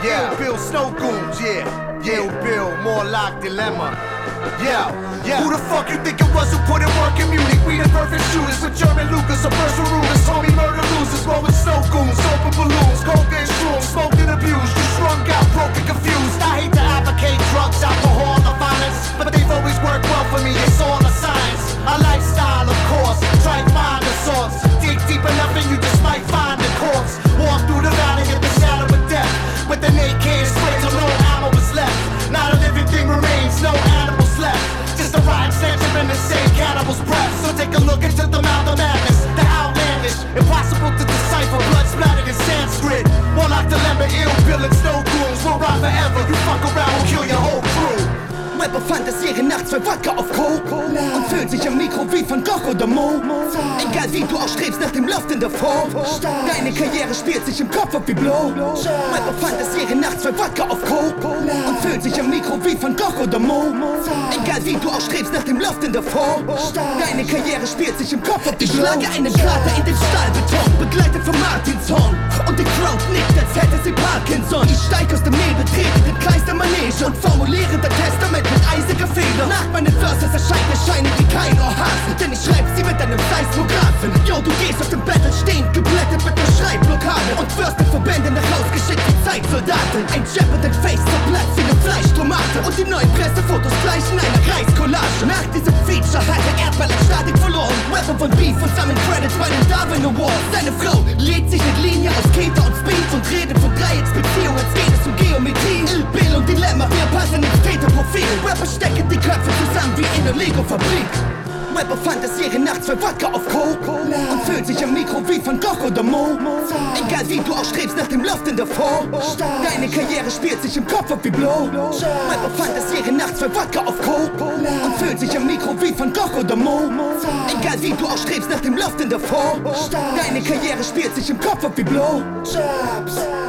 Yeah, Bill Snow Goons, yeah. Ill Bill, more like Dilemma. Yeah. Who the fuck you think it was who put in work in Munich? We the perfect shooters with German Lucas, a first for rulers. Homie murder losers, roll with snow goons, open balloons, coke and shrooms, smoked and abused. You strung out, broke and confused. I hate to advocate drugs, alcohol, or violence, but they've always worked well for me. It's all a science, a lifestyle, of course. Try find the source. Dig deep enough and you just might find the corpse. Walk through the valley of the shadow of death, with the naked sway till no ammo was left. Not a living thing remains, no animals left. Just a rotten stench of in the same cannibal's breath. So take a look into the mouth of madness, the outlandish, impossible to decipher, blood splattered in Sanskrit. More like Dilemma, Ill Bill and Snow Goons. We'll ride forever, you fuck around, we'll kill your whole crew. Rapper fantasieren nachts bei Wodka auf Coke und fühlt sich am Mikro wie Van Gogh oder Mo. Egal wie du auch strebst nach dem Loft in der Form, deine Karriere spielt sich im Kopf ab wie Blow. Rapper fantasieren nachts bei Wodka auf Coke und fühlt sich am Mikro wie Van Gogh oder Mo. Egal wie du auch strebst nach dem Loft in der Form, deine Karriere spielt sich im Kopf ab wie Blow. Ich schlage einen Krater in den Stahlbeton, begleitet von Martinshorn, und die Crowd nickt, als hätte sie Parkinson. Ich steig aus dem Nebel, trete den Kreis der Manege und formuliere das Testament mit eisiger Feder. Nach meinen Verses erscheint Erscheinen, die kein Ohr hast, denn ich schreib sie mit einem Seismographen. Yo, du gehst auf dem Battle stehend, geblättet mit der Schreibblockade und wirst in Verbände nach Haus geschickt wie Zeitsoldaten. Ein Jab und ein Face zerplatzt wie eine Fleischtomate und die neuen Pressefotos gleichen einer Reiskollage. Nach diesem Feature hat der Erdball an Statik verloren. Rapper von Beef und sammeln Credits bei den Darwin Awards. Seine Frau lädt sich mit Linie aus Keter und Speed und redet von Dreiecksbeziehungen, als geht es um Geometrie. Ill Bill und Dilemma, wir passen ins Täterprofil. Rapper stecken die Köpfe zusammen wie in der Lego-Fabrik. Rapper fantasieren nachts bei Wodka auf Coke und fühlt sich am Mikro wie Van Gogh oder Mo. Egal wie du auch strebst nach dem Loft in der Form, deine Karriere spielt sich im Kopf ab wie Blow. Rapper fantasieren nachts bei Wodka auf Coke und fühlt sich am Mikro wie Van Gogh oder Mo. Egal wie du auch strebst nach dem Loft in der Form, deine Karriere spielt sich im Kopf ab wie Blow.